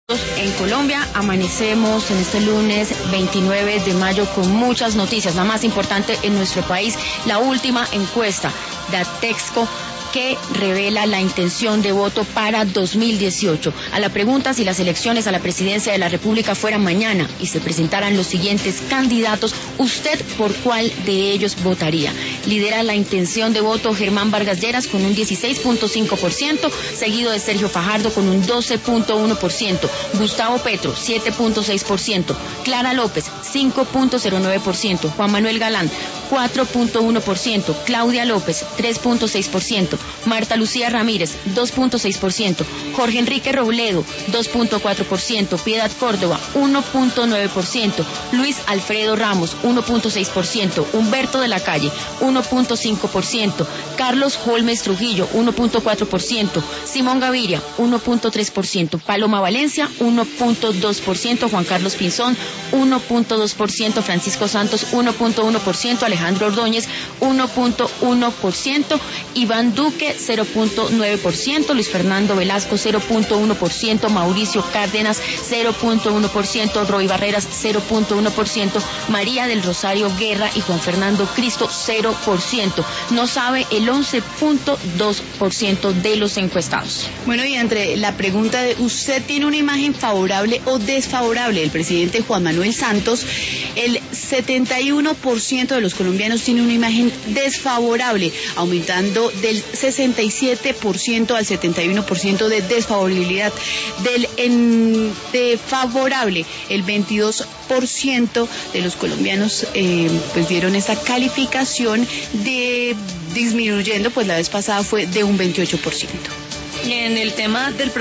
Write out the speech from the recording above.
En Colombia amanecemos en este lunes 29 de mayo con muchas noticias. La más importante en nuestro país, la última encuesta de Atexco, que revela la intención de voto para 2018. A la pregunta si las elecciones a la presidencia de la República fueran mañana y se presentaran los siguientes candidatos, ¿usted por cuál de ellos votaría? Lidera la intención de voto Germán Vargas Lleras con un 16.5%, seguido de Sergio Fajardo con un 12.1%, Gustavo Petro 7.6%, Clara López 5.09%, Juan Manuel Galán 4.1%, Claudia López 3.6%, Marta Lucía Ramírez 2.6%, Jorge Enrique Robledo 2.4%, Piedad Córdoba 1.9%, Luis Alfredo Ramos 1.6%, Humberto de la Calle 1.5%, Carlos Holmes Trujillo 1.4%, Simón Gaviria 1.3%, Paloma Valencia 1.2%, Juan Carlos Pinzón 1.2%, Francisco Santos 1.1%, Alejandro Ordóñez 1.1%, Iván Duque 0.9%, Luis Fernando Velasco 0.1%, Mauricio Cárdenas 0.1%, Roy Barreras 0.1%, María del Rosario Guerra y Juan Fernando Cristo 0%. No sabe el 11.2% de los encuestados. Bueno, y entre la pregunta de ¿usted tiene una imagen favorable o desfavorable del presidente Juan Manuel Santos? El 71% de los colombianos tiene una imagen desfavorable, aumentando del 67% al 71% de desfavorabilidad. De favorable, el 22% de los colombianos pues dieron esta calificación de disminuyendo, pues la vez pasada fue de un 28%. Y en el tema del